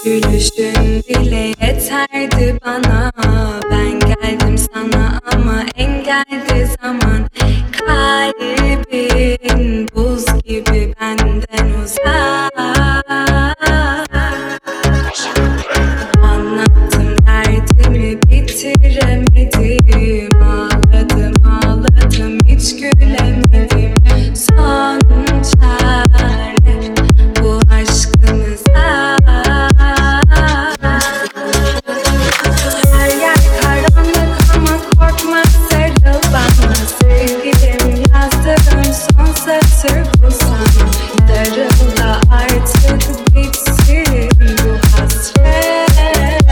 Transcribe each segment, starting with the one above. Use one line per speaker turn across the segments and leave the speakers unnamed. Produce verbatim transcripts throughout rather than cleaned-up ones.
Gülüşün bile yeterdi bana. Ben geldim sana ama engeldi zaman. Kalbin buz gibi benden uzak. Anlattım derdimi bitiremedim. Ağladım ağladım hiç gülemedim. Son çare bu aşkımıza. Her yer karanlık ama korkma, sarıl bana. Sevgilim yazdığım son satır bu sana. Darıl da artık bitsin bu hasret.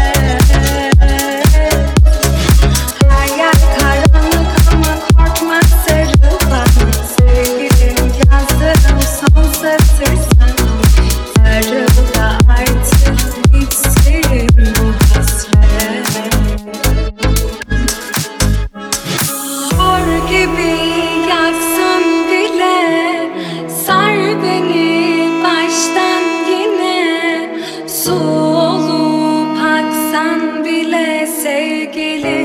Her yer karanlık ama korkma, sarıl bana. Sevgilim yazdığım son satır sana. Darıl da artık bitsin bu hasret. Hor gibi yaksın bile, sar beni baştan yine. Su olup aksan bile sevgilim.